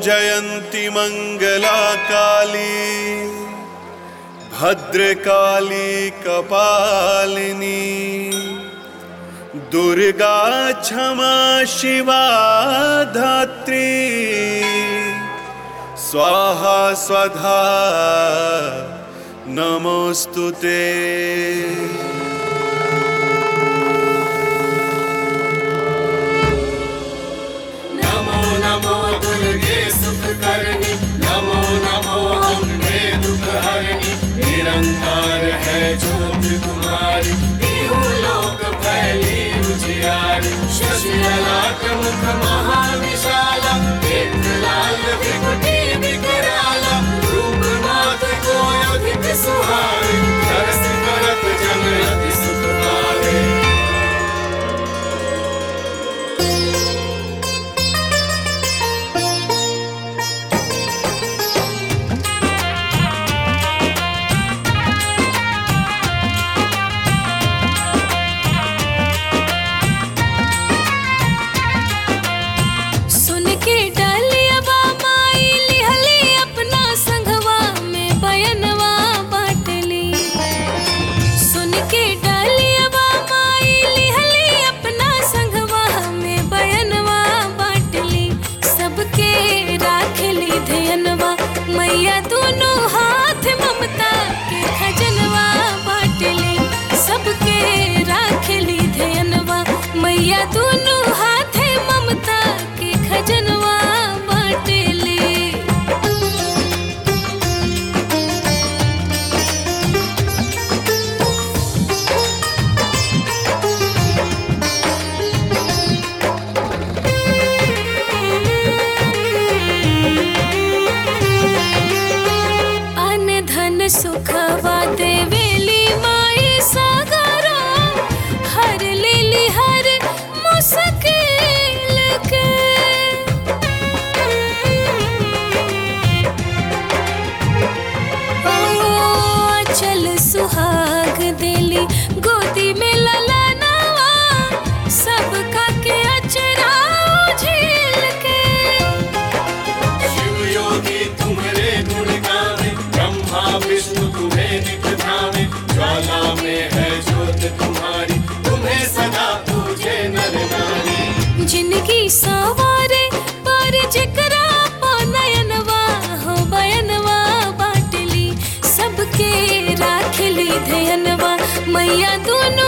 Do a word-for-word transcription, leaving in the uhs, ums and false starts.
जयंती मंगला काली भद्रकाली कपालिनी दुर्गा क्षमा शिवा धात्री स्वाहा स्वधा नमोस्तुते। नमो नमो दुर्गे सुख करनी, नमो नमो अम्बे दुख हरनी। निरंकार है ज्योत तुम्हारी, तीनों लोक फैली उजियारी। शशि ललाट मुख महाविशाला, नेत्र लाल विभूति विकराला। रूप मात को अधिक सुहावे, दर्श करत जन अति सुख पावे। मैया दोनों हाथ ममता के खजनवा बाटली, सबके राखली ध्यानवा। मैया दोनों हाथ ममता के खजनवा बाटली। सुखवा देवेली माई सागरो, हर लेली हर मुश्किल के। ओ चल सुहाग देली गोदी में ललनवा, सबका के अचरा झील के। शिव योगी तुम्हारे गुण गावे, ब्रह्मा विष्णु तुम्हें नित ध्यावे। ज्वाला में है ज्योत तुम्हारी, तुम्हें सदा पूजे नर नारी। जिनकी सवारे पर जिकरा नयनवा हो बयनवा बाटली, सबके राखली ध्यानवा। मैया दोनों